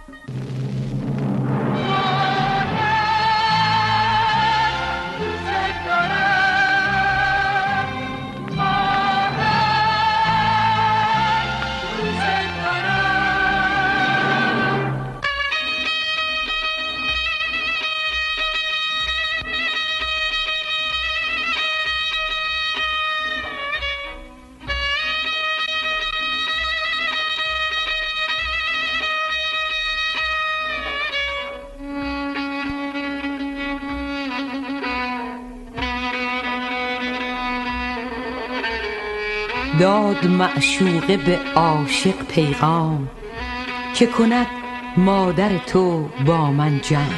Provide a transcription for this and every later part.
داد معشوقه به عاشق پیغام که کند مادر تو با من جنگ.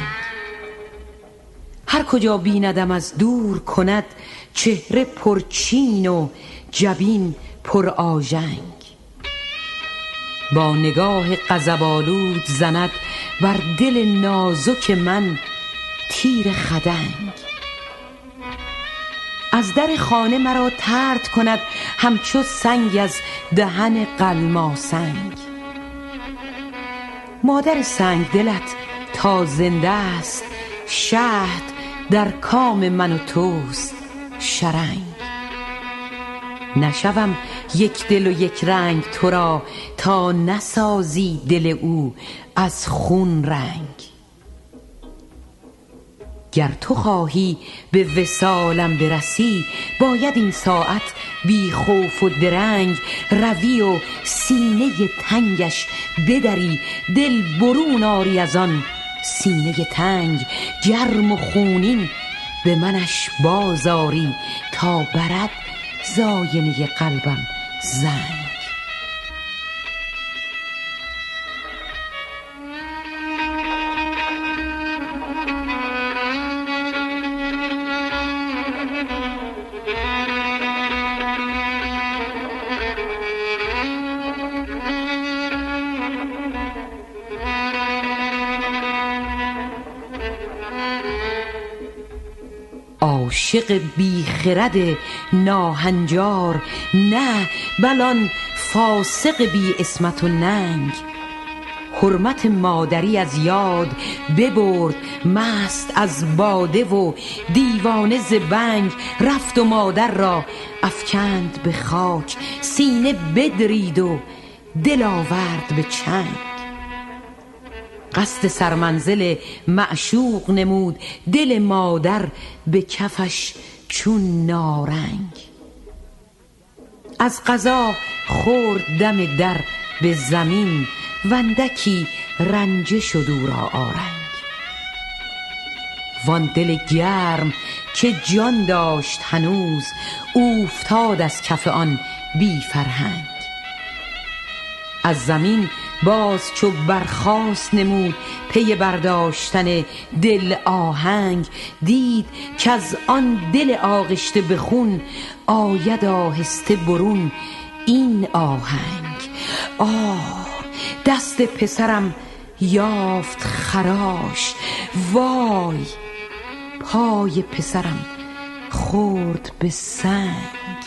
هر کجا بیندم از دور کند چهره پرچین و جبین پر آژنگ. با نگاه غضب‌آلود زند بر دل نازک من تیر خدنگ. از در خانه مرا طرد کند همچو سنگ از دهن قلماسنگ. مادر سنگ دلت تا زنده است شهد در کام من و توست شرنگ. نشوم یک دل و یک رنگ تو را تا نسازی دل او از خون رنگ. گر تو خواهی به وصالم برسی باید این ساعت بی خوف و درنگ روی و سینه تنگش بدری، دل برون آری از آن سینه تنگ. گرم و خونین به منش بازاری تا برد زاینه قلبم زنگ. عاشق بی خرد ناهنجار نه، بل آن فاسق بی عصمت و ننگ. حرمت مادری از یاد ببرد مست از باده و دیوانه ز بنگ. رفت و مادر را افکند به خاک سینه بدرید و دل آورد به چنگ. قصد سرمنزل معشوق نمود دل مادر به کفش چون نارنگ. از قضا خورد دم در به زمین وندکی رنجه شد او را آرنگ. وان دل گرم که جان داشت هنوز اوفتاد از کف آن بی فرهنگ. از زمین باز چو برخاست نمود پی برداشتن دل آهنگ. دید که از آن دل آغشته به خون آید آهسته برون این آهنگ. آه دست پسرم یافت خراش، وای پای پسرم خورد به سنگ.